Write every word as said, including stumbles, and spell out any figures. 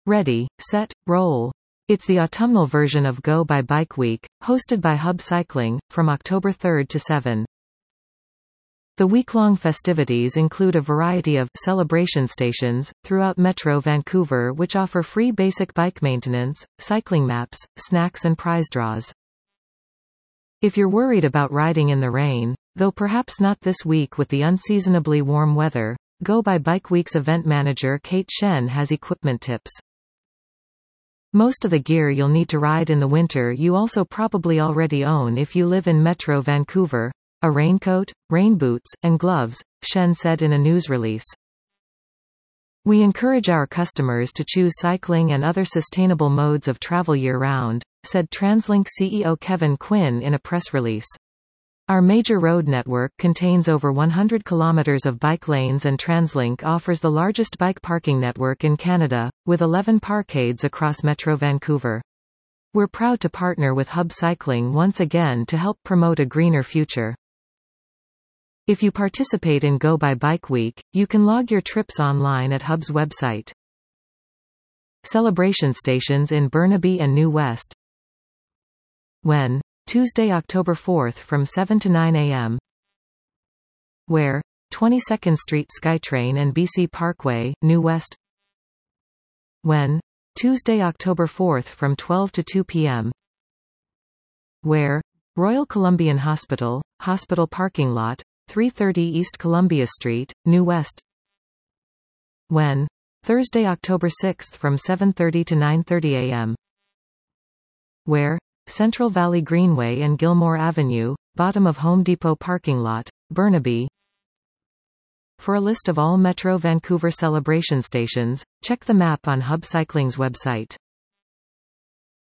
Ready, set, roll. It's the autumnal version of Go by Bike Week, hosted by Hub Cycling, from October third to seventh. The week-long festivities include a variety of celebration stations throughout Metro Vancouver which offer free basic bike maintenance, cycling maps, snacks and prize draws. If you're worried about riding in the rain, though perhaps not this week with the unseasonably warm weather, Go by Bike Week's event manager Kate Shen has equipment tips. Most of the gear you'll need to ride in the winter you also probably already own if you live in Metro Vancouver. A raincoat, rain boots, and gloves, Shen said in a news release. We encourage our customers to choose cycling and other sustainable modes of travel year-round, said TransLink C E O Kevin Quinn in a press release. Our major road network contains over one hundred kilometers of bike lanes and TransLink offers the largest bike parking network in Canada, with eleven parkades across Metro Vancouver. We're proud to partner with Hub Cycling once again to help promote a greener future. If you participate in Go by Bike Week, you can log your trips online at Hub's website. Celebration stations in Burnaby and New West. When? Tuesday, October fourth from seven to nine a m Where? twenty-second Street SkyTrain and B C Parkway, New West. When? Tuesday, October fourth from twelve to two p m Where? Royal Columbian Hospital, Hospital Parking Lot, three thirty East Columbia Street, New West. When? Thursday, October sixth from seven thirty to nine thirty a m Where? Central Valley Greenway and Gilmore Avenue, bottom of Home Depot Parking Lot, Burnaby. For a list of all Metro Vancouver celebration stations, check the map on Hub Cycling's website.